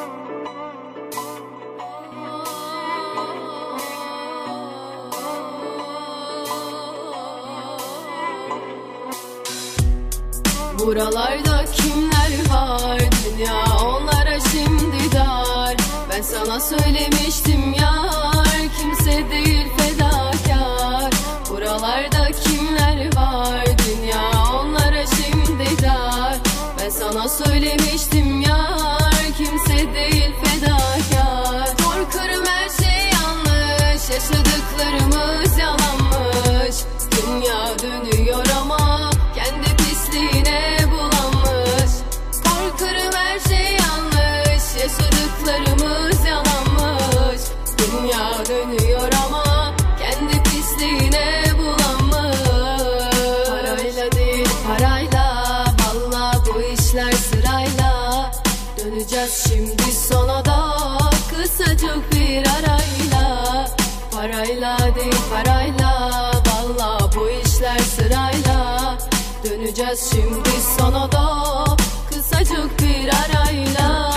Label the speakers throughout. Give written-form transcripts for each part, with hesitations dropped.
Speaker 1: Buralarda kimler var, dünya onlara şimdi dar. Ben sana söylemiştim yar, kimse değil fedakar. Buralarda kimler var, dünya onlara şimdi dar. Ben sana söylemiştim yar, kimse değil fedakar. Korkarım her şey yanlış, yaşadıklarımız yalanmış. Dünya dönüyor ama kendi pisliğine bulanmış. Korkarım her şey yanlış, yaşadıklarımız yalanmış. Dünya dönüyor ama kendi pisliğine bulanmış. Parayla değil parayla, valla bu işler sırayla. Döneceğiz şimdi sona da kısacık bir arayla. Parayla değil parayla, valla bu işler sırayla. Döneceğiz şimdi sana da kısacık bir arayla.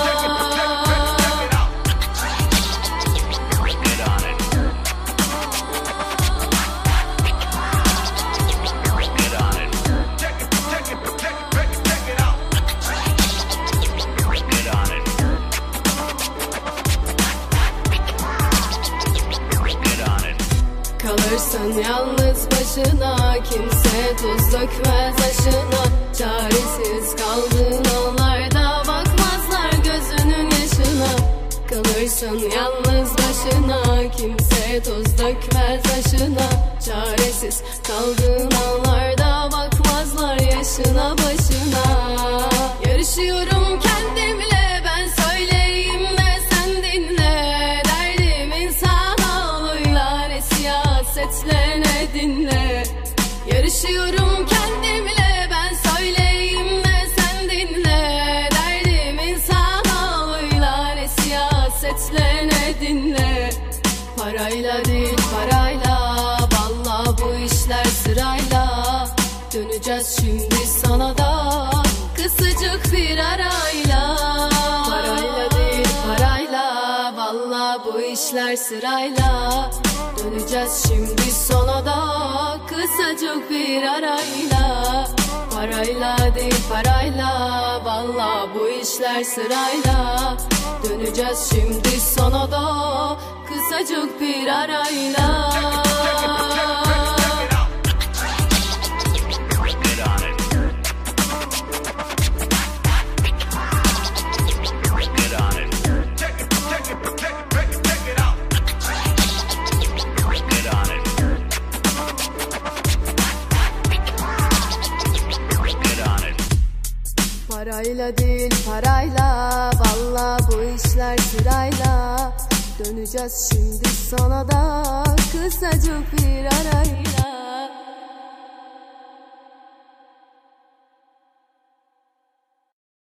Speaker 1: Kalırsın yalnız başına, kimse tuz dökmez aşına. Çaresiz kaldığın anlarda bakmazlar gözünün yaşına. Kalırsın yalnız başına, kimse tuz dökmez aşına. Çaresiz kaldığın anlarda bakmazlar yaşına başına. Yarışıyorum kendimle, ben söyleyeyim de sen dinle. Derdimin sanalıyla ne siyasetle ne dinle. Yarışıyorum kendimle, ben söyleyeyim de sen dinle. Derdimin sanalıyla ne siyasetle ne dinle. Parayla değil parayla, valla bu işler sırayla. Döneceğiz şimdi sana da kısacık bir arayla. Parayla değil parayla, valla bu işler sırayla. Döneceğiz şimdi sana da kısacık bir arayla. Parayla değil parayla, valla bu işler sırayla. Döneceğiz şimdi sana da kısacık bir arayla. Parayla değil parayla, valla bu işler sırayla. Döneceğiz şimdi sana da kısacık bir arayla.